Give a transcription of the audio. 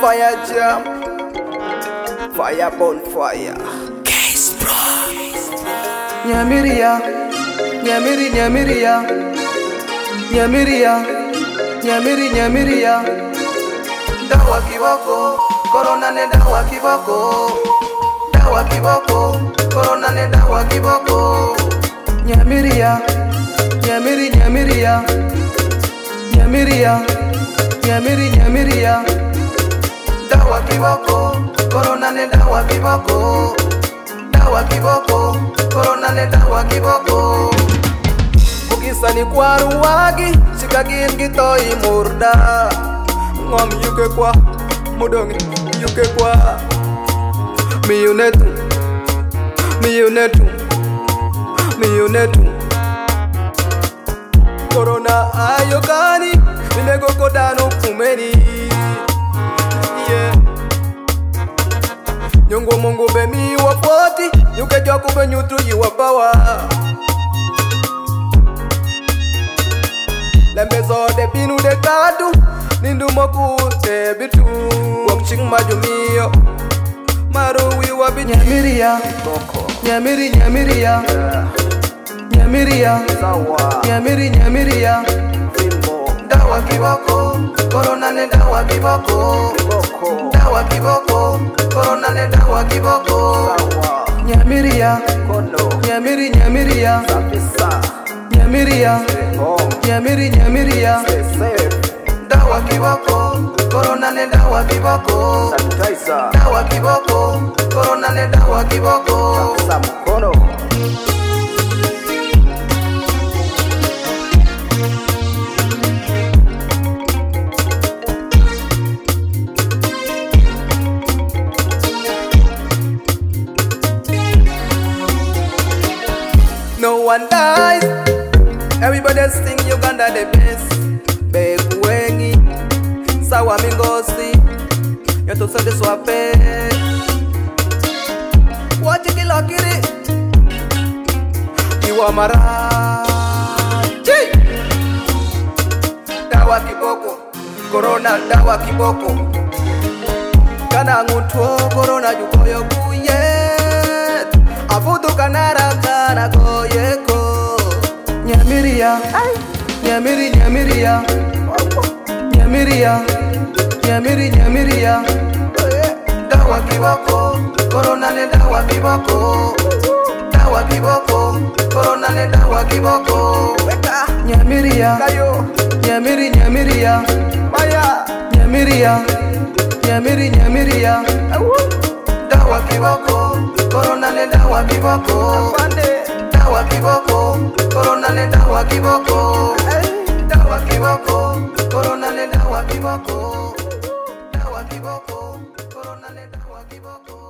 Fire jam, fire bonfire. Nyamiria, nyamiria, nyamiria, nyamiria. Dawa kiboko, corona ne dawa kiboko. Dawa kiboko, corona ne dawa kiboko. Nyamiria, nyamiria, nyamiria. Dawa kiboko, corona ne dawa kiboko. Dawa kiboko, corona ne dawa kiboko. Ukisani kwa ruwagi, shikagin gitoi murda. Ngom yuke kwa, mudongi yuke kwa. Miyunetu, corona ayokani, minego kodano kumeni. Yeah. Nyongo mongo be mi wapoti, yuke joku be nyutu yiwa power. Lembezo de binu de kadu, nindu moku te bitu. Wakching majumio, maru wiwa bi nyamiria. Nyamiria, nyamiria. Dawa kiboko, corona ne dawa kiboko. Dawa kiboko, corona ne dawa kiboko. Nyamiria, nyamiria. Dawa kiboko, corona ne dawa kiboko. Dawa kiboko, corona ne dawa kiboko. Samkono. No one dies, everybody sing Uganda the best. Bekuwengi, sawa mingosi, yoto sade swape. Wachi kilokiri, iwa maraji. Dawa kiboko, corona dawa kiboko. Kana ngutuo corona jukoyo kuyet. Afudu kanara kana goyeko. Nyamiria, nyamiria. Dawa kiboko, corona ne dawa kiboko. Dawa kiboko, corona ne dawa kiboko. Nyamiria, nyamiria. Maya, nyamiria. Dawa kiboko, corona ne dawa kiboko. Dawa kiboko, corona ne dawa kiboko. Dawa kiboko, corona ne dawa kiboko. Dawa kiboko, corona ne dawa kiboko.